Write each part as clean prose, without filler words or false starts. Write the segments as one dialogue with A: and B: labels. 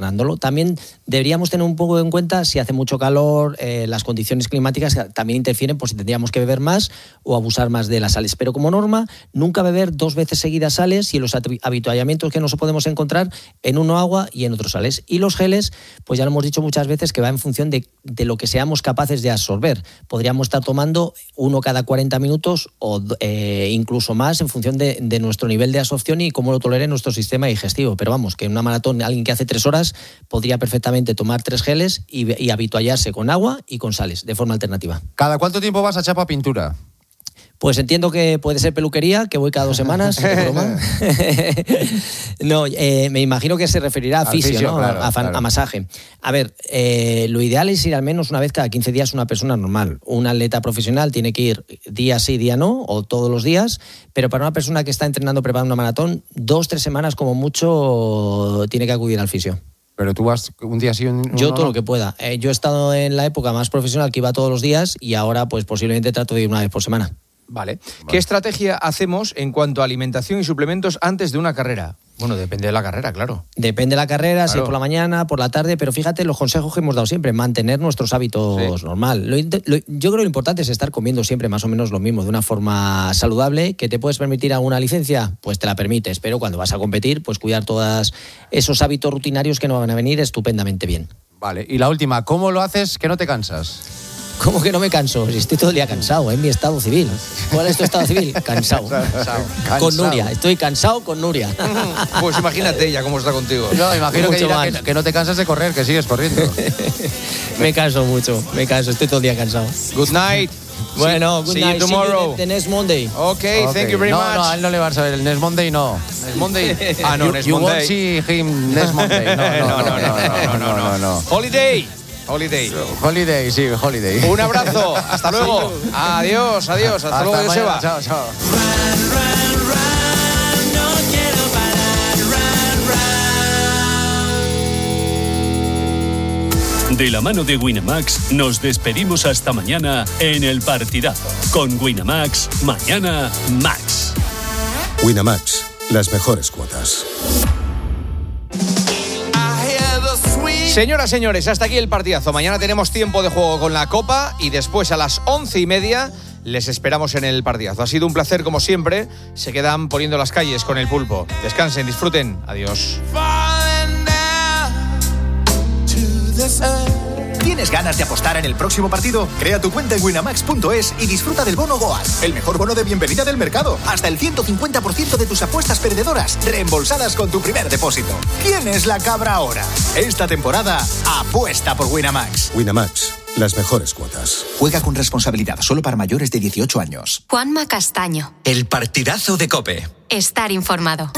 A: alternándolo. También deberíamos tener un poco en cuenta si hace mucho calor, las condiciones climáticas también interfieren por si tendríamos que beber más o abusar más de las sales. Pero como norma, nunca beber 2 veces seguidas sales y los habituallamientos que nos podemos encontrar en uno agua y en otro sales. Y los geles, pues ya lo hemos dicho muchas veces que va en función de lo que seamos capaces de absorber. Podríamos estar tomando uno cada 40 minutos o incluso más en función de nuestro nivel de absorción y cómo lo tolere nuestro sistema digestivo. Pero vamos, que en una maratón alguien que hace 3 horas podría perfectamente tomar 3 geles y habituallarse con agua y con sales de forma alternativa.
B: ¿Cada cuánto tiempo vas a Chapa Pintura?
A: Pues entiendo que puede ser peluquería, que voy cada 2 semanas. No, me imagino que se referirá a fisio, ¿no?
B: Claro,
A: a masaje. A ver, lo ideal es ir al menos una vez cada 15 días una persona normal. Un atleta profesional tiene que ir día sí, día no, o todos los días, pero para una persona que está entrenando, preparando una maratón, 2-3 semanas como mucho tiene que acudir al fisio.
B: Pero tú vas un día sí,
A: Yo todo lo que pueda. Yo he estado en la época más profesional que iba todos los días y ahora pues posiblemente trato de ir una vez por semana.
C: Vale. ¿Qué estrategia hacemos en cuanto a alimentación y suplementos antes de una carrera? Bueno, depende de la carrera, claro.
A: Depende de la carrera, claro. Si es por la mañana, por la tarde, pero fíjate los consejos que hemos dado siempre, mantener nuestros hábitos normal. Yo creo que lo importante es estar comiendo siempre más o menos lo mismo, de una forma saludable. ¿Que te puedes permitir alguna licencia? Pues te la permites, pero cuando vas a competir, pues cuidar todos esos hábitos rutinarios que nos van a venir estupendamente bien.
B: Vale, y la última, ¿cómo lo haces que no te cansas?
A: ¿Cómo que no me canso? Si estoy todo el día cansado, es mi estado civil. ¿Cuál es tu estado civil? Cansado. Con Nuria, estoy cansado con Nuria.
C: Pues imagínate ella cómo está contigo.
B: No, imagino que no te cansas de correr, que sigues corriendo.
A: Me canso mucho, estoy todo el día cansado.
C: Good night.
A: Bueno, good night.
C: See you tomorrow.
A: The next Monday.
C: Okay, thank you very much.
B: No, a él no le vas a ver, el next Monday no.
C: Next Monday. Next Monday.
B: You won't see him next Monday. No. Holiday, sí, holiday.
C: Un abrazo, hasta luego. Adiós, hasta luego, Joseba.
B: Chao.
D: De la mano de Winamax nos despedimos hasta mañana en El Partidazo. Con Winamax, mañana Max.
E: Winamax, las mejores cuotas.
C: Señoras, señores, hasta aquí el partidazo. Mañana tenemos tiempo de juego con la Copa y después a las 11:30 les esperamos en el partidazo. Ha sido un placer como siempre. Se quedan poniendo las calles con el Pulpo. Descansen, disfruten. Adiós.
F: ¿Tienes ganas de apostar en el próximo partido? Crea tu cuenta en winamax.es y disfruta del bono Goal, el mejor bono de bienvenida del mercado. Hasta el 150% de tus apuestas perdedoras reembolsadas con tu primer depósito. ¿Quién es la cabra ahora? Esta temporada, apuesta por Winamax.
E: Winamax, las mejores cuotas.
F: Juega con responsabilidad, solo para mayores de 18 años.
G: Juanma Castaño.
H: El partidazo de COPE.
G: Estar informado.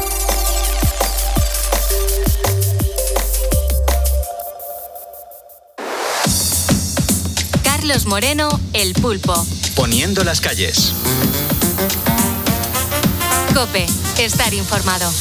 G: Carlos Moreno, El Pulpo.
H: Poniendo las calles.
G: COPE, estar informado.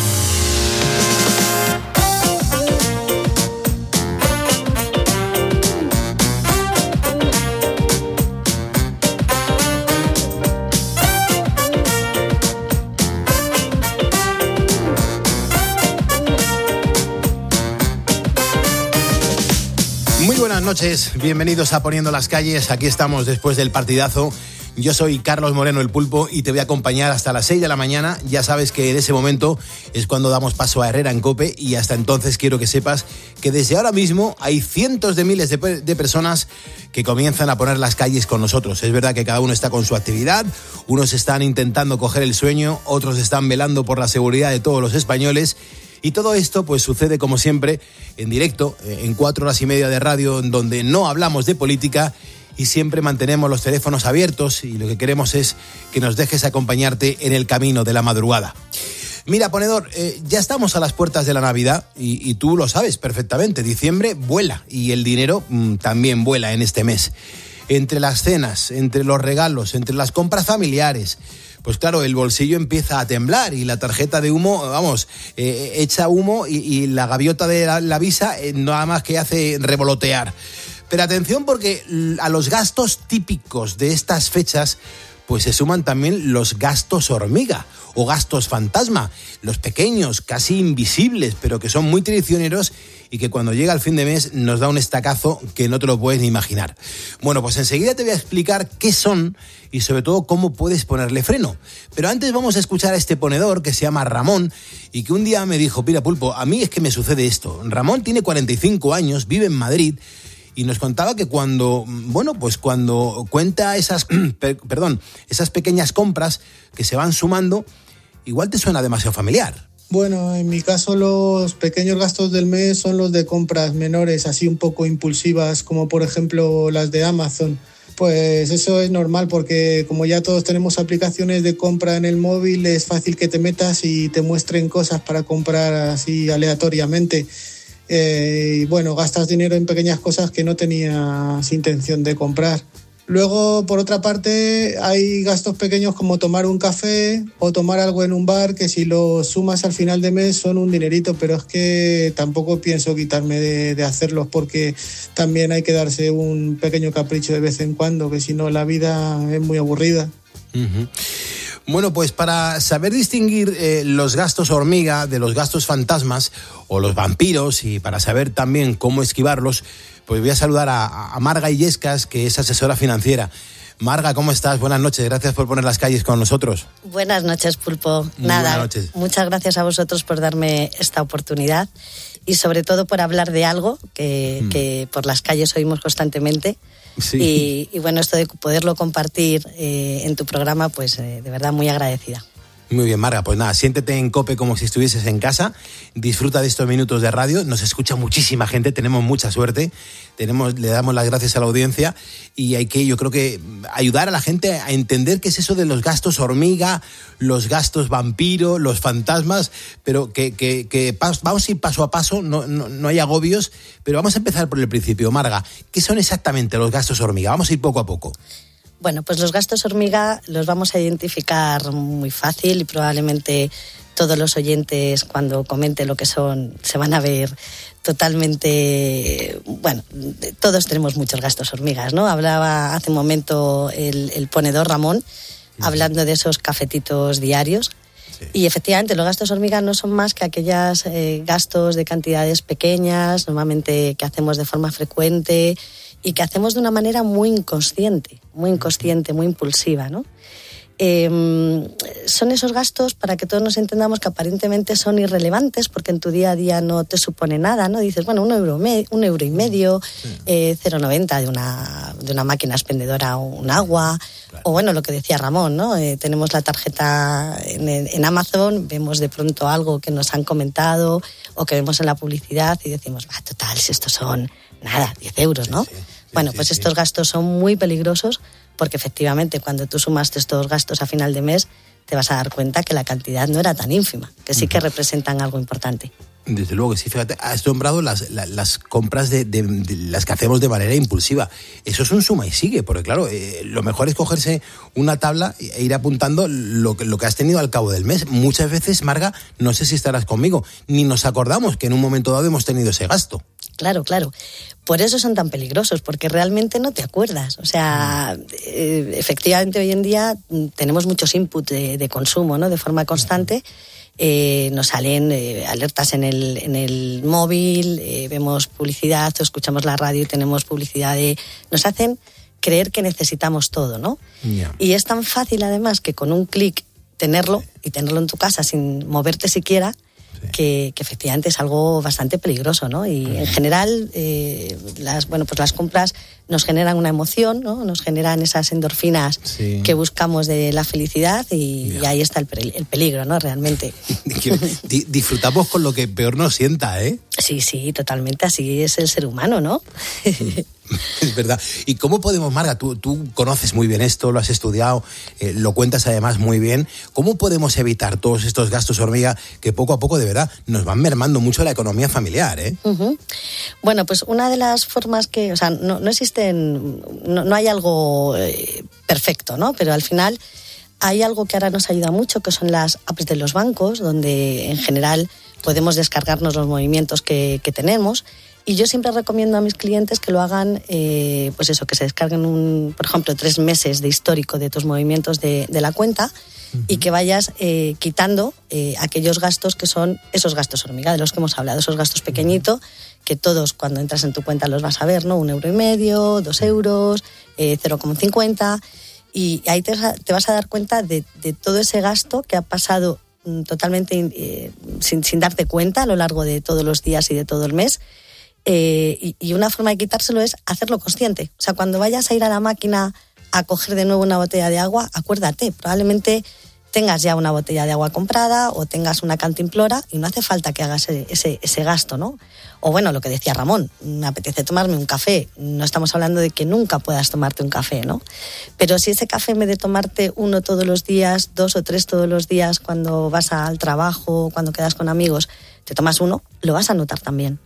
I: Muy buenas noches, bienvenidos a Poniendo las Calles. Aquí estamos después del partidazo. Yo soy Carlos Moreno, El Pulpo, y te voy a acompañar hasta las 6 de la mañana. Ya sabes que en ese momento es cuando damos paso a Herrera en COPE, y hasta entonces quiero que sepas que desde ahora mismo hay cientos de miles de personas que comienzan a poner las calles con nosotros. Es verdad que cada uno está con su actividad, unos están intentando coger el sueño, otros están velando por la seguridad de todos los españoles. Y todo esto pues sucede como siempre en directo, en 4 horas y media de radio, en donde no hablamos de política y siempre mantenemos los teléfonos abiertos, y lo que queremos es que nos dejes acompañarte en el camino de la madrugada. Mira, ponedor, ya estamos a las puertas de la Navidad y tú lo sabes perfectamente. Diciembre vuela y el dinero también vuela en este mes. Entre las cenas, entre los regalos, entre las compras familiares, pues claro, el bolsillo empieza a temblar y la tarjeta de humo, echa humo y la gaviota de la Visa nada más que hace revolotear. Pero atención, porque a los gastos típicos de estas fechas pues se suman también los gastos hormiga o gastos fantasma, los pequeños, casi invisibles, pero que son muy traicioneros y que cuando llega el fin de mes nos da un estacazo que no te lo puedes ni imaginar. Bueno, pues enseguida te voy a explicar qué son y sobre todo cómo puedes ponerle freno. Pero antes vamos a escuchar a este ponedor que se llama Ramón y que un día me dijo: mira, Pulpo, a mí es que me sucede esto. Ramón tiene 45 años, vive en Madrid y nos contaba que cuando cuenta esas pequeñas compras que se van sumando, igual te suena demasiado familiar.
J: Bueno, en mi caso los pequeños gastos del mes son los de compras menores, así un poco impulsivas, como por ejemplo las de Amazon. Pues eso es normal porque como ya todos tenemos aplicaciones de compra en el móvil, es fácil que te metas y te muestren cosas para comprar así aleatoriamente. Y bueno, gastas dinero en pequeñas cosas que no tenías intención de comprar. Luego, por otra parte, hay gastos pequeños como tomar un café o tomar algo en un bar, que si lo sumas al final de mes son un dinerito, pero es que tampoco pienso quitarme de hacerlos porque también hay que darse un pequeño capricho de vez en cuando, que si no la vida es muy aburrida.
I: Uh-huh. Bueno, pues para saber distinguir los gastos hormiga de los gastos fantasmas o los vampiros y para saber también cómo esquivarlos, pues voy a saludar a Marga Illescas, que es asesora financiera. Marga, ¿cómo estás? Buenas noches, gracias por poner las calles con nosotros.
K: Buenas noches, Pulpo.
I: Buenas noches.
K: Muchas gracias a vosotros por darme esta oportunidad y sobre todo por hablar de algo que por las calles oímos constantemente. Sí. Y bueno, esto de poderlo compartir en tu programa, pues de verdad muy agradecida.
I: Muy bien, Marga, pues nada, siéntete en COPE como si estuvieses en casa, disfruta de estos minutos de radio, nos escucha muchísima gente, tenemos mucha suerte, le damos las gracias a la audiencia y hay que, yo creo que ayudar a la gente a entender qué es eso de los gastos hormiga, los gastos vampiro, los fantasmas, pero que vamos a ir paso a paso, no hay agobios, pero vamos a empezar por el principio. Marga, ¿qué son exactamente los gastos hormiga? Vamos a ir poco a poco.
K: Bueno, pues los gastos hormiga los vamos a identificar muy fácil y probablemente todos los oyentes cuando comente lo que son se van a ver totalmente... Bueno, todos tenemos muchos gastos hormigas, ¿no? Hablaba hace un momento el ponedor Ramón, hablando de esos cafetitos diarios. Sí. Y efectivamente los gastos hormiga no son más que aquellos gastos de cantidades pequeñas, normalmente que hacemos de forma frecuente y que hacemos de una manera muy inconsciente, muy impulsiva, ¿no? Son esos gastos, para que todos nos entendamos, que aparentemente son irrelevantes porque en tu día a día no te supone nada, ¿no? Dices, bueno, €1 y medio, 0,90 de una máquina expendedora o un agua, claro. O bueno, lo que decía Ramón, ¿no? Tenemos la tarjeta en Amazon, vemos de pronto algo que nos han comentado o que vemos en la publicidad y decimos, total, si estos son nada, 10 euros, ¿no? Sí, estos gastos son muy peligrosos porque efectivamente cuando tú sumaste estos gastos a final de mes te vas a dar cuenta que la cantidad no era tan ínfima, que sí que representan algo importante.
I: Desde luego que sí, fíjate, has nombrado las compras de las que hacemos de manera impulsiva. Eso es un suma y sigue, porque claro, lo mejor es cogerse una tabla e ir apuntando lo que has tenido al cabo del mes. Muchas veces, Marga, no sé si estarás conmigo, ni nos acordamos que en un momento dado hemos tenido ese gasto.
K: Claro. Por eso son tan peligrosos, porque realmente no te acuerdas. O sea, efectivamente hoy en día tenemos muchos inputs de consumo, ¿no? De forma constante. Nos salen alertas en el móvil, vemos publicidad o escuchamos la radio y tenemos publicidad nos hacen creer que necesitamos todo, ¿no? Yeah. Y es tan fácil además que con un clic tenerlo y tenerlo en tu casa sin moverte siquiera, que efectivamente es algo bastante peligroso, ¿no? Y en general las compras nos generan una emoción, ¿no? Nos generan esas endorfinas que buscamos de la felicidad y ahí está el peligro, ¿no? Realmente.
I: Disfrutamos con lo que peor nos sienta, ¿eh?
K: Sí, totalmente. Así es el ser humano, ¿no?
I: Es verdad. ¿Y cómo podemos, Marga, tú conoces muy bien esto, lo has estudiado, lo cuentas además muy bien, ¿cómo podemos evitar todos estos gastos hormiga que poco a poco de verdad nos van mermando mucho la economía familiar, ¿eh?
K: Uh-huh. Bueno, pues una de las formas que, o sea, no existen, no hay algo perfecto, ¿no? Pero al final hay algo que ahora nos ayuda mucho, que son las apps de los bancos, donde en general podemos descargarnos los movimientos que tenemos. Y yo siempre recomiendo a mis clientes que lo hagan, pues eso, que se descarguen, por ejemplo, 3 meses de histórico de tus movimientos de la cuenta y que vayas quitando aquellos gastos que son esos gastos hormiga de los que hemos hablado, esos gastos pequeñitos que todos cuando entras en tu cuenta los vas a ver, ¿no? 1,5 €, 2 euros, 0,50, y ahí te vas a dar cuenta de todo ese gasto que ha pasado totalmente sin darte cuenta a lo largo de todos los días y de todo el mes. Y una forma de quitárselo es hacerlo consciente. O sea, cuando vayas a ir a la máquina a coger de nuevo una botella de agua, acuérdate, probablemente tengas ya una botella de agua comprada o tengas una cantimplora y no hace falta que hagas ese gasto, ¿no? O bueno, lo que decía Ramón, me apetece tomarme un café. No estamos hablando de que nunca puedas tomarte un café, ¿no? Pero si ese café, en vez de tomarte 1 todos los días, 2 o 3 todos los días cuando vas al trabajo, cuando quedas con amigos, te tomas 1, lo vas a notar también.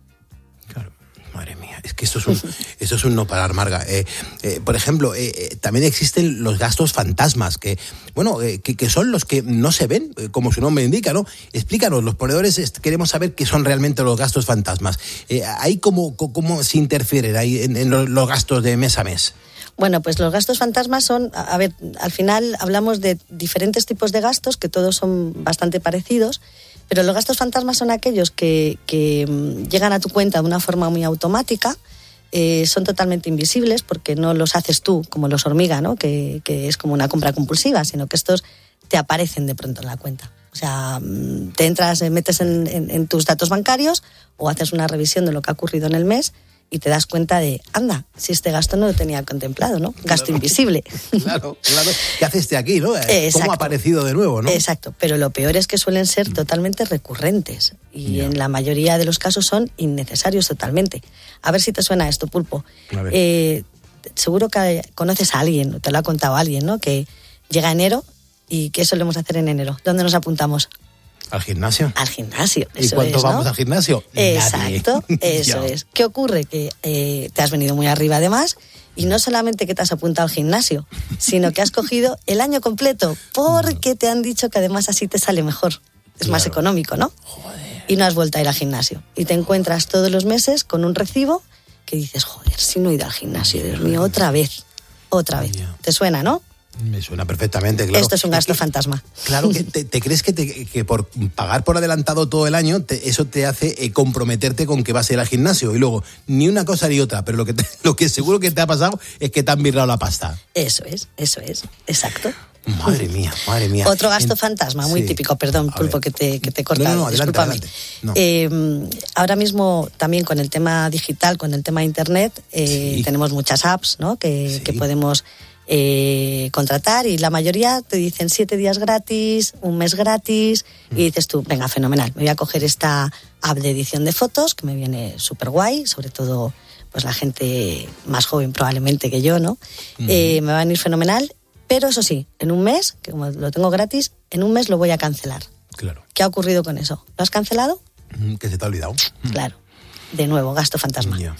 I: Madre mía, es que esto es un no parar, Marga. Por ejemplo, también existen los gastos fantasmas, que son los que no se ven, como su nombre indica, ¿no? Explícanos, los ponedores queremos saber qué son realmente los gastos fantasmas. ¿Ahí cómo se interfieren ahí en los gastos de mes a mes?
K: Bueno, pues los gastos fantasmas son, a ver, al final hablamos de diferentes tipos de gastos que todos son bastante parecidos, pero los gastos fantasmas son aquellos que llegan a tu cuenta de una forma muy automática, son totalmente invisibles porque no los haces tú como los hormiga, ¿no? Que es como una compra compulsiva, sino que estos te aparecen de pronto en la cuenta. O sea, te entras, metes en tus datos bancarios o haces una revisión de lo que ha ocurrido en el mes y te das cuenta de, anda, si este gasto no lo tenía contemplado, ¿no? Gasto invisible.
I: Claro. ¿Qué haces aquí, no?
K: Exacto.
I: ¿Cómo ha aparecido de nuevo, no?
K: Exacto, pero lo peor es que suelen ser totalmente recurrentes y en la mayoría de los casos son innecesarios totalmente. A ver si te suena esto, Pulpo. Seguro que conoces a alguien, o te lo ha contado alguien, ¿no? Que llega enero y ¿qué solemos hacer en enero? ¿Dónde nos apuntamos?
I: ¿Al gimnasio?
K: Al gimnasio,
I: ¿Y cuánto vamos al gimnasio?
K: Exacto,
I: Nadie.
K: eso es. ¿Qué ocurre? Que te has venido muy arriba además y no solamente que te has apuntado al gimnasio, sino que has cogido el año completo porque te han dicho que además así te sale mejor. Es más económico, ¿no? Joder. Y no has vuelto a ir al gimnasio. Y te encuentras todos los meses con un recibo que dices, joder, si no he ido al gimnasio, Dios mío, otra vez. ¿Te suena, no?
I: Me suena perfectamente, claro.
K: Esto es un gasto fantasma.
I: Claro, que te crees que por pagar por adelantado todo el año, eso te hace comprometerte con que vas a ir al gimnasio. Y luego, ni una cosa ni otra, pero lo que seguro que te ha pasado es que te han virrado la pasta.
K: Eso es, exacto.
I: Madre mía.
K: Otro gasto fantasma, muy típico, perdón, Pulpo, que te he cortado.
I: No, adelante. No.
K: Ahora mismo, también con el tema digital, con el tema de internet, tenemos muchas apps, ¿no? que podemos contratar y la mayoría te dicen 7 días gratis, 1 mes gratis y dices tú, venga, fenomenal, me voy a coger esta app de edición de fotos que me viene súper guay, sobre todo pues la gente más joven probablemente que yo, ¿no? Me va a venir fenomenal, pero eso sí, en 1 mes, que como lo tengo gratis, en 1 mes lo voy a cancelar.
I: Claro.
K: ¿Qué ha ocurrido con eso? ¿Lo has cancelado?
I: Que se te ha olvidado.
K: Claro. De nuevo, gasto fantasma.
I: Ya.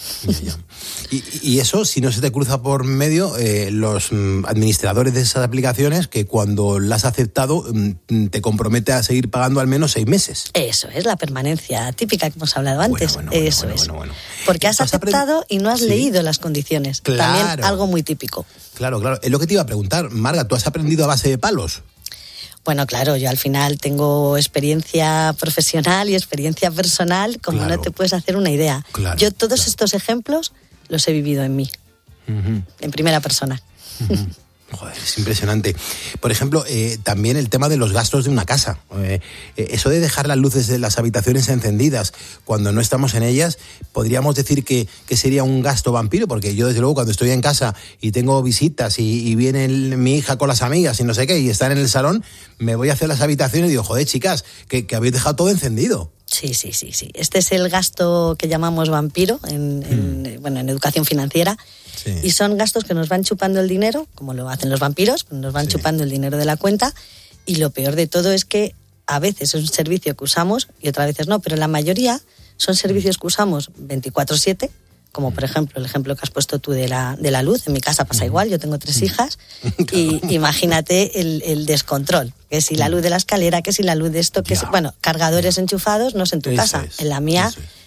I: Y eso, si no se te cruza por medio, los administradores de esas aplicaciones, que cuando las has aceptado, te compromete a seguir pagando al menos 6 meses.
K: Eso es la permanencia típica que hemos hablado antes.
I: Bueno.
K: Porque has aceptado y no has leído las condiciones.
I: Claro.
K: También algo muy típico.
I: Claro. Es lo que te iba a preguntar. Marga, ¿tú has aprendido a base de palos?
K: Bueno, claro, yo al final tengo experiencia profesional y experiencia personal, como no te puedes hacer una idea. Yo todos estos ejemplos los he vivido en mí, en primera persona.
I: Joder, es impresionante. Por ejemplo, también el tema de los gastos de una casa. Eso de dejar las luces de las habitaciones encendidas cuando no estamos en ellas, podríamos decir que sería un gasto vampiro, porque yo desde luego cuando estoy en casa y tengo visitas y viene mi hija con las amigas y no sé qué, y están en el salón, me voy a hacer las habitaciones y digo, joder, chicas, que habéis dejado todo encendido.
K: Sí. Este es el gasto que llamamos vampiro en educación financiera. Sí. Y son gastos que nos van chupando el dinero, como lo hacen los vampiros, nos van chupando el dinero de la cuenta. Y lo peor de todo es que a veces es un servicio que usamos y otras veces no, pero la mayoría son servicios que usamos 24/7, como por ejemplo el ejemplo que has puesto tú de la luz. En mi casa pasa igual, yo tengo 3 hijas y imagínate el descontrol, que si la luz de la escalera, que si la luz de esto, que si, cargadores enchufados, no es en tu casa, en la mía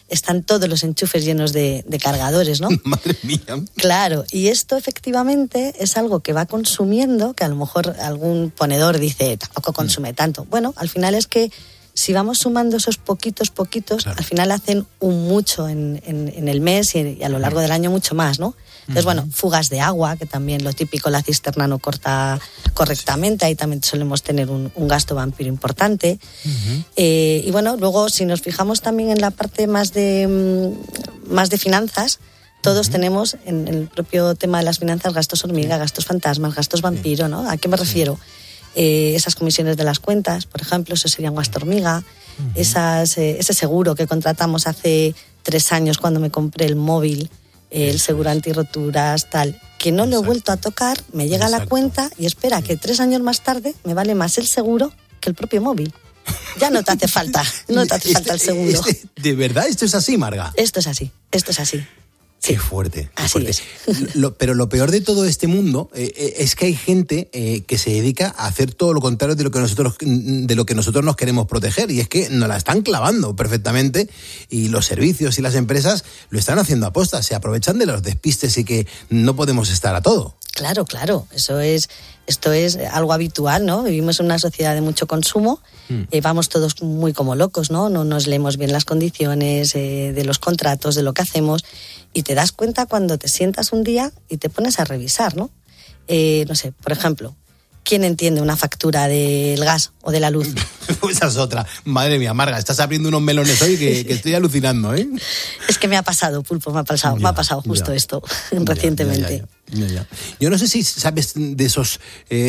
K: están todos los enchufes llenos de cargadores, ¿no?
I: Madre mía.
K: Claro, y esto efectivamente es algo que va consumiendo, que a lo mejor algún ponedor dice, tampoco consume tanto. Bueno, al final es que si vamos sumando esos poquitos, claro, al final hacen un mucho en el mes y a lo largo del año mucho más, ¿no? Entonces, bueno, fugas de agua, que también lo típico, la cisterna no corta correctamente, ahí también solemos tener un gasto vampiro importante. Y bueno, luego si nos fijamos también en la parte más de finanzas, todos tenemos en el propio tema de las finanzas gastos hormiga, gastos fantasmas, gastos vampiro, ¿no? ¿A qué me refiero? Esas comisiones de las cuentas, por ejemplo, eso sería un gasto hormiga. Ese seguro que contratamos hace 3 años cuando me compré el móvil, el seguro antirroturas, tal, que no lo he vuelto a tocar, me llega a la cuenta y espera que 3 años más tarde me vale más el seguro que el propio móvil. Ya no te hace falta, el seguro.
I: ¿De verdad esto es así, Marga?
K: Esto es así.
I: Sí. Qué fuerte.
K: Así es.
I: Pero lo peor de todo este mundo es que hay gente que se dedica a hacer todo lo contrario de lo que nosotros nos queremos proteger, y es que nos la están clavando perfectamente, y los servicios y las empresas lo están haciendo a posta, se aprovechan de los despistes y que no podemos estar a todo.
K: Claro, esto es algo habitual, ¿no? Vivimos en una sociedad de mucho consumo, vamos todos muy como locos, ¿no? No nos leemos bien las condiciones de los contratos, de lo que hacemos, y te das cuenta cuando te sientas un día y te pones a revisar, ¿no? No sé, por ejemplo, ¿quién entiende una factura del gas o de la luz?
I: Esa es otra. Madre mía, Marga, estás abriendo unos melones hoy que estoy alucinando, ¿eh?
K: Es que me ha pasado, Pulpo, me ha pasado justo esto recientemente.
I: Ya. Yo no sé si sabes de esos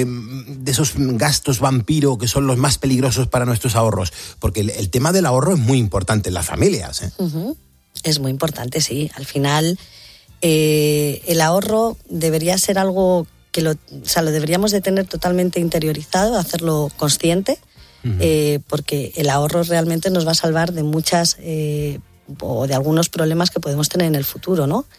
I: gastos vampiro que son los más peligrosos para nuestros ahorros, porque el tema del ahorro es muy importante en las familias, ¿eh?
K: Es muy importante, sí. Al final, el ahorro debería ser algo que lo deberíamos de tener totalmente interiorizado, hacerlo consciente, porque el ahorro realmente nos va a salvar de muchas o de algunos problemas que podemos tener en el futuro, ¿no?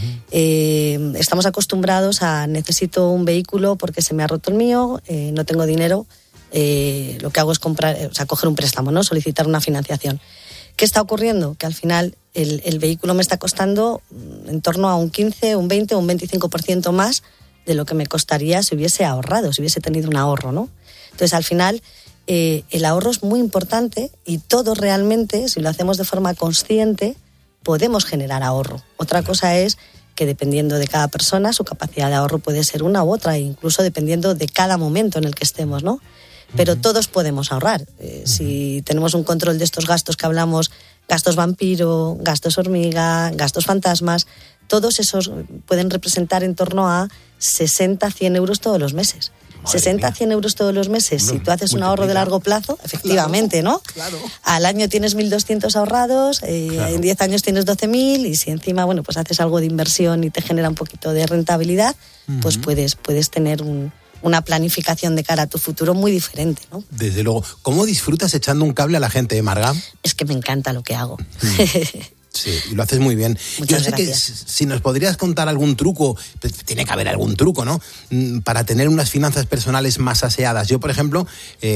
K: Estamos acostumbrados a necesito un vehículo porque se me ha roto el mío, no tengo dinero, lo que hago es coger un préstamo, ¿no? Solicitar una financiación. ¿Qué está ocurriendo? Que al final el vehículo me está costando en torno a un 15, un 20 o un 25% más de lo que me costaría si hubiese ahorrado, si hubiese tenido un ahorro, ¿no? Entonces, al final, el ahorro es muy importante, y todos realmente, si lo hacemos de forma consciente, podemos generar ahorro. Otra cosa es que dependiendo de cada persona, su capacidad de ahorro puede ser una u otra, incluso dependiendo de cada momento en el que estemos, ¿no? Pero todos podemos ahorrar. Si tenemos un control de estos gastos que hablamos, gastos vampiro, gastos hormiga, gastos fantasmas, todos esos pueden representar en torno a 60, 100 euros todos los meses. 60, 100 euros todos los meses. Si tú haces un ahorro de largo plazo, efectivamente, ¿no?
I: Claro.
K: Al año tienes 1.200 ahorrados, en 10 años tienes 12.000, y si encima, bueno, pues haces algo de inversión y te genera un poquito de rentabilidad, pues puedes tener una planificación de cara a tu futuro muy diferente, ¿no?
I: Desde luego. ¿Cómo disfrutas echando un cable a la gente, Marga?
K: Es que me encanta lo que hago.
I: Sí, y lo haces muy bien.
K: Muchas
I: Yo sé
K: gracias.
I: que si nos podrías contar algún truco, pues tiene que haber algún truco, ¿no? Para tener unas finanzas personales más aseadas. Yo, por ejemplo,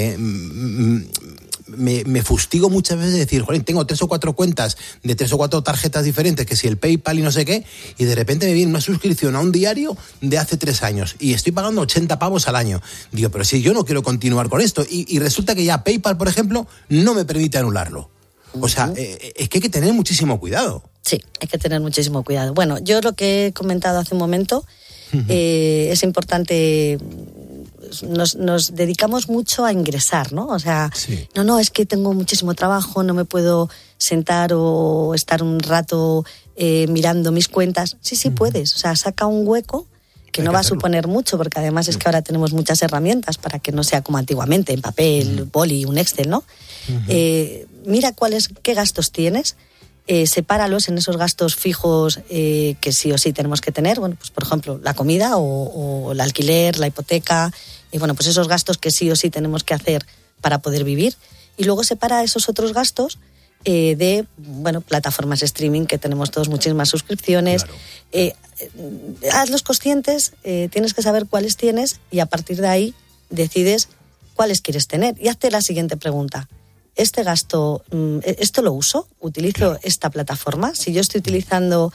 I: me fustigo muchas veces de decir, joder, tengo 3 o 4 cuentas de 3 o 4 tarjetas diferentes, que si el PayPal y no sé qué, y de repente me viene una suscripción a un diario de hace 3 años y estoy pagando 80 pavos al año. Digo, pero si yo no quiero continuar con esto, y resulta que ya PayPal, por ejemplo, no me permite anularlo. O sea, es que hay que tener muchísimo cuidado.
K: Sí, hay que tener muchísimo cuidado. Bueno, yo lo que he comentado hace un momento, es importante. Nos dedicamos mucho a ingresar, ¿no? O sea, sí. No, es que tengo muchísimo trabajo, no me puedo sentar o estar un rato mirando mis cuentas. Sí, puedes. O sea, saca un hueco que no va a suponer mucho, porque además es que ahora tenemos muchas herramientas para que no sea como antiguamente, en papel, boli, un Excel, ¿no? Mira qué gastos tienes, sepáralos en esos gastos fijos que sí o sí tenemos que tener, bueno, pues por ejemplo, la comida o el alquiler, la hipoteca, bueno, pues esos gastos que sí o sí tenemos que hacer para poder vivir, y luego separa esos otros gastos de, bueno, plataformas de streaming, que tenemos todos muchísimas suscripciones. Claro. Hazlos conscientes, tienes que saber cuáles tienes, y a partir de ahí decides cuáles quieres tener. Y hazte la siguiente pregunta: este gasto, esto lo uso, utilizo esta plataforma. Si yo estoy utilizando,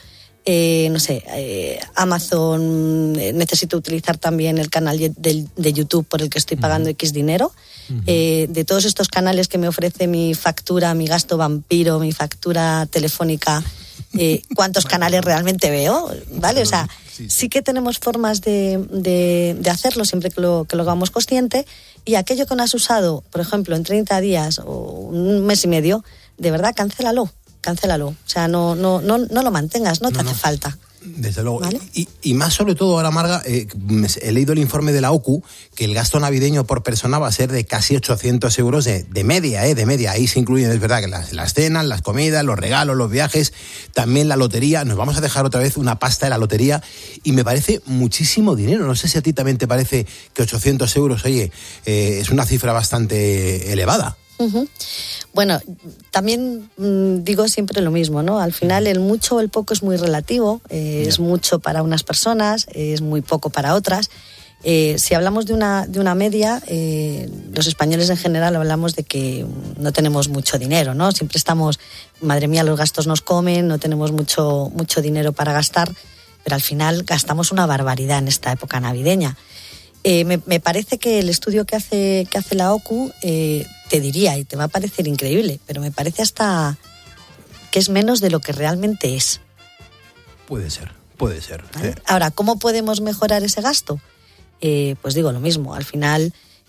K: Amazon, necesito utilizar también el canal de YouTube por el que estoy pagando X dinero. De todos estos canales que me ofrece mi factura, mi gasto vampiro, mi factura telefónica, ¿cuántos canales realmente veo? ¿Vale? O sea, sí que tenemos formas de hacerlo siempre que lo hagamos consciente, y aquello que no has usado, por ejemplo, en 30 días o un mes y medio, de verdad, cancélalo. O sea, no lo mantengas, no te hace falta.
I: Desde luego.
K: ¿Vale?
I: Y más sobre todo ahora, Marga, he leído el informe de la OCU, que el gasto navideño por persona va a ser de casi 800 euros de media. Ahí se incluyen, es verdad, que las cenas, las comidas, los regalos, los viajes, también la lotería. Nos vamos a dejar otra vez una pasta de la lotería, y me parece muchísimo dinero. No sé si a ti también te parece que 800 euros, oye, es una cifra bastante elevada.
K: Uh-huh. Bueno, también digo siempre lo mismo, ¿no? Al final el mucho o el poco es muy relativo, es mucho para unas personas, es muy poco para otras. Si hablamos de una media, los españoles en general hablamos de que no tenemos mucho dinero, ¿no? Siempre estamos, madre mía, los gastos nos comen, no tenemos mucho dinero para gastar, pero al final gastamos una barbaridad en esta época navideña. Me parece que el estudio que hace la OCU, te diría, y te va a parecer increíble, pero me parece hasta que es menos de lo que realmente es.
I: Puede ser.
K: ¿Vale? Ahora, ¿cómo podemos mejorar ese gasto? Pues digo lo mismo, al final,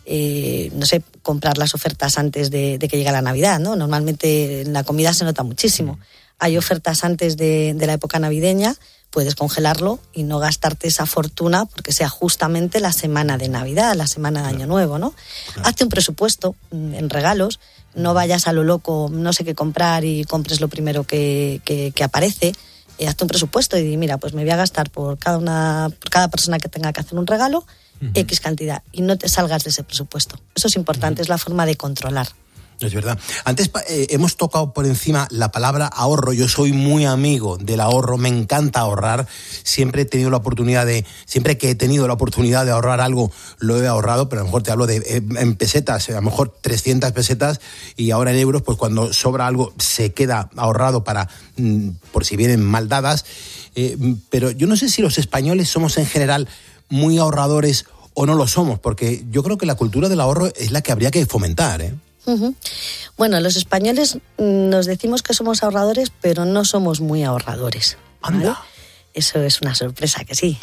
K: comprar las ofertas antes de que llegue la Navidad, ¿no? Normalmente en la comida se nota muchísimo. Hay ofertas antes de la época navideña, puedes congelarlo y no gastarte esa fortuna porque sea justamente la semana de Navidad, la semana de Año Nuevo, ¿no? Hazte un presupuesto en regalos, no vayas a lo loco, no sé qué comprar y compres lo primero que aparece. Hazte un presupuesto y di, mira, pues me voy a gastar por cada persona que tenga que hacer un regalo, X cantidad, y no te salgas de ese presupuesto. Eso es importante, es la forma de controlar.
I: Es verdad. Antes hemos tocado por encima la palabra ahorro. Yo soy muy amigo del ahorro, me encanta ahorrar. Siempre que he tenido la oportunidad de ahorrar algo, lo he ahorrado, pero a lo mejor te hablo de en pesetas, a lo mejor 300 pesetas, y ahora en euros, pues cuando sobra algo se queda ahorrado para por si vienen mal dadas. Pero yo no sé si los españoles somos en general muy ahorradores o no lo somos, porque yo creo que la cultura del ahorro es la que habría que fomentar, ¿eh?
K: Uh-huh. Bueno, los españoles nos decimos que somos ahorradores, pero no somos muy ahorradores. ¿Vale?
I: Anda.
K: Eso es una sorpresa, que sí.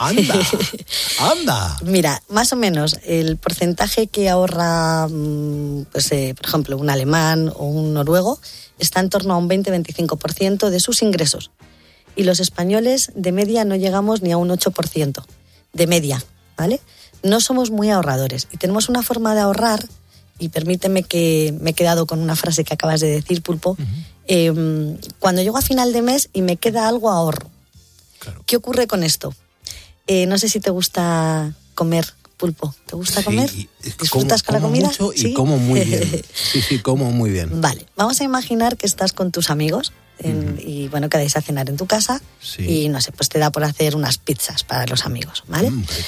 I: Anda.
K: Mira, más o menos el porcentaje que ahorra, por ejemplo, un alemán o un noruego está en torno a un 20-25% de sus ingresos. Y los españoles de media no llegamos ni a un 8% de media, ¿vale? No somos muy ahorradores y tenemos una forma de ahorrar. Y permíteme que me he quedado con una frase que acabas de decir, Pulpo. Cuando llego a final de mes y me queda algo, ahorro. Claro. ¿Qué ocurre con esto? No sé si te gusta comer, Pulpo. ¿Te gusta comer? ¿Disfrutas con la comida?
I: Mucho y
K: ¿sí?
I: Como muy bien. Sí, como muy bien.
K: Vale, vamos a imaginar que estás con tus amigos y bueno, quedáis a cenar en tu casa y no sé, pues te da por hacer unas pizzas para los amigos, ¿vale?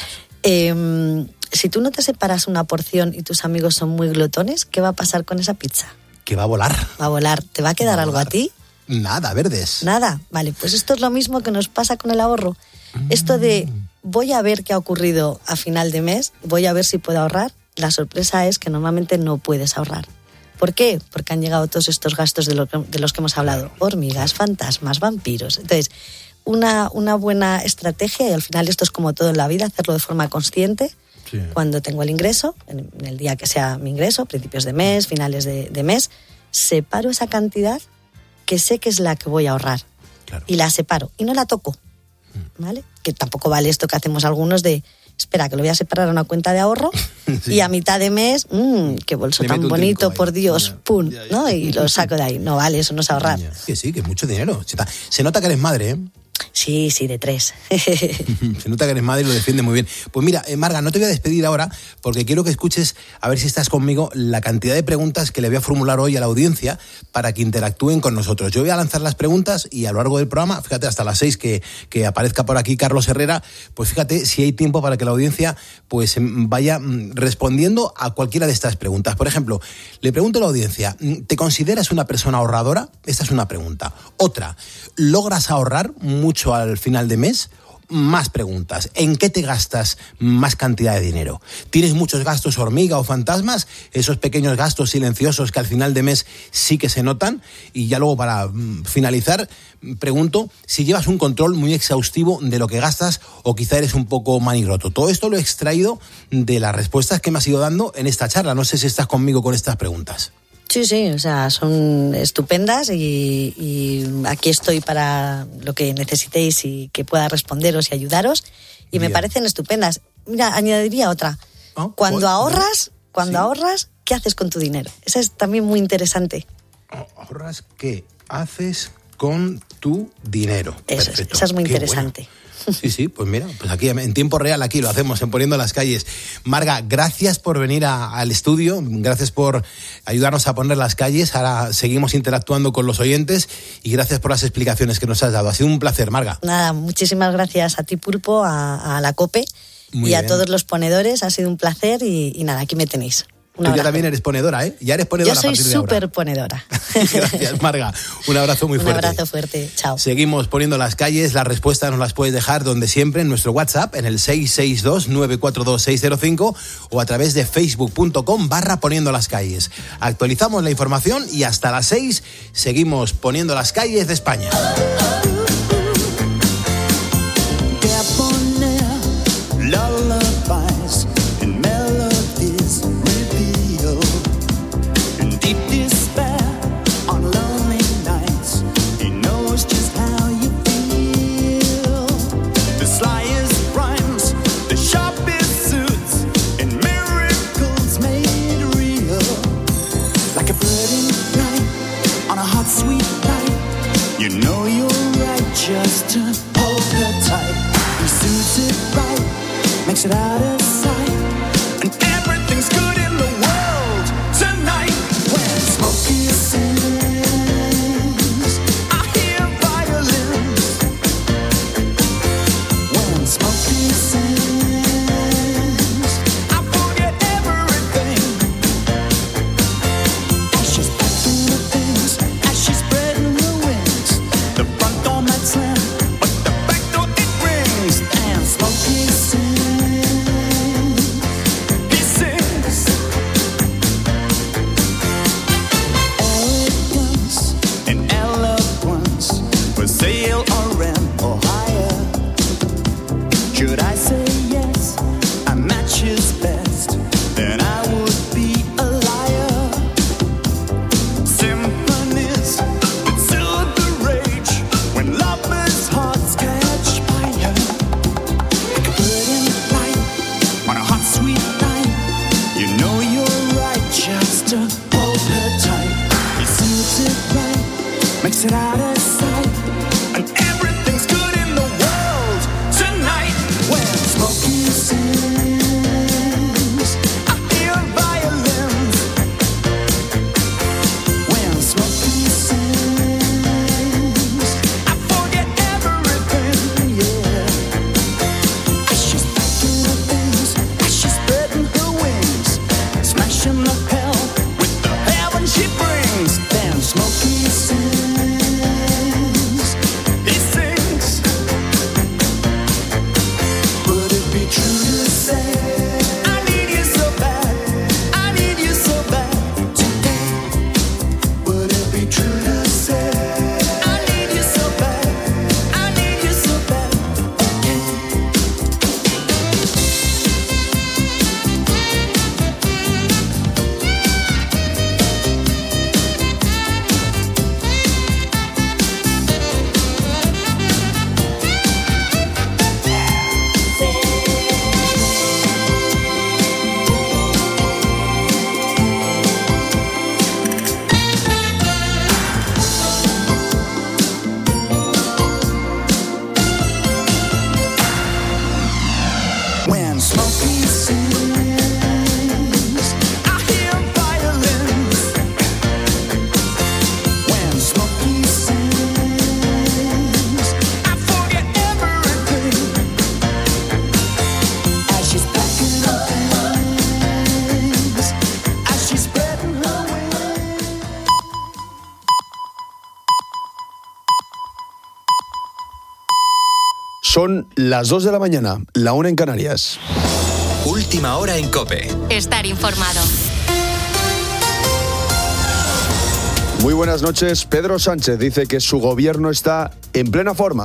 K: Si tú no te separas una porción y tus amigos son muy glotones, ¿qué va a pasar con esa pizza?
I: Que va a volar.
K: Va a volar. ¿Te va a quedar algo a ti?
I: Nada, verdes.
K: Nada. Vale, pues esto es lo mismo que nos pasa con el ahorro. Esto de voy a ver qué ha ocurrido a final de mes, voy a ver si puedo ahorrar. La sorpresa es que normalmente no puedes ahorrar. ¿Por qué? Porque han llegado todos estos gastos de los que hemos hablado. Hormigas, fantasmas, vampiros. Entonces, una buena estrategia, y al final esto es como todo en la vida, hacerlo de forma consciente. Sí. Cuando tengo el ingreso, en el día que sea mi ingreso, principios de mes, finales de mes, separo esa cantidad que sé que es la que voy a ahorrar. Claro. Y la separo y no la toco, ¿vale? Que tampoco vale esto que hacemos algunos de, espera, que lo voy a separar a una cuenta de ahorro y a mitad de mes, qué bolso tan bonito, por Dios, pum, ¿no? Y lo saco de ahí. No vale, eso no es ahorrar.
I: Que sí, que es mucho dinero. Se nota que eres madre, ¿eh?
K: Sí, de 3.
I: Se nota que eres madre y lo defiende muy bien. Pues mira, Marga, no te voy a despedir ahora porque quiero que escuches, a ver si estás conmigo, la cantidad de preguntas que le voy a formular hoy a la audiencia para que interactúen con nosotros. Yo voy a lanzar las preguntas y a lo largo del programa, fíjate, hasta las 6 que aparezca por aquí Carlos Herrera, pues fíjate si hay tiempo para que la audiencia pues vaya respondiendo a cualquiera de estas preguntas. Por ejemplo, le pregunto a la audiencia, ¿te consideras una persona ahorradora? Esta es una pregunta. Otra, ¿logras ahorrar mucho al final de mes? Más preguntas. ¿En qué te gastas más cantidad de dinero? ¿Tienes muchos gastos hormiga o fantasmas? Esos pequeños gastos silenciosos que al final de mes sí que se notan. Y ya luego, para finalizar, pregunto si llevas un control muy exhaustivo de lo que gastas o quizá eres un poco manirroto. Todo esto lo he extraído de las respuestas que me has ido dando en esta charla. No sé si estás conmigo con estas preguntas.
K: Sí, o sea, son estupendas y aquí estoy para lo que necesitéis y que pueda responderos y ayudaros. Y me parecen estupendas. Mira, añadiría otra. Cuando ahorras, ¿qué haces con tu dinero? Esa es también muy interesante.
I: ¿Ahorras? ¿Qué haces con tu dinero? Perfecto.
K: Esa es muy interesante.
I: Bueno. Sí, pues mira, pues aquí en tiempo real aquí lo hacemos, en Poniendo las Calles. Marga, gracias por venir al estudio, gracias por ayudarnos a poner las calles, ahora seguimos interactuando con los oyentes y gracias por las explicaciones que nos has dado. Ha sido un placer, Marga.
K: Nada, muchísimas gracias a ti, Pulpo, a la COPE y a todos los ponedores, ha sido un placer y nada, aquí me tenéis.
I: Tú ya también eres ponedora, ¿eh? Ya eres ponedora.
K: Yo soy súper ponedora.
I: Gracias, Marga. Un abrazo muy fuerte.
K: Un abrazo fuerte. Chao.
I: Seguimos poniendo las calles. Las respuestas nos las puedes dejar donde siempre, en nuestro WhatsApp, en el 662-942-605 o a través de facebook.com/poniendo las calles. Actualizamos la información y hasta las 6 seguimos poniendo las calles de España.
L: Just to hold her tight. He suits it right, makes it out of sight, and everything's good in the world tonight. When Smokey sings, I hear violins. When Smokey sings, I forget everything. As she's packing the things, as she's spreading the wings, the front door mat slam, but the back door it rings. And Smokey sings, he sings. Elegance and eloquence, for sale or rent or hire. Should I say yes, a match is best, then I would be a liar. Symphonies that soothe the rage when lovers' hearts catch fire. Like a burning light on a hot, sweet night. You know you're right, just to hold her tight. He suits it right, makes it out of sight, and everything's
M: Son las 2 de la mañana, la 1 en Canarias.
H: Última hora en COPE.
G: Estar informado.
M: Muy buenas noches. Pedro Sánchez dice que su gobierno está en plena forma.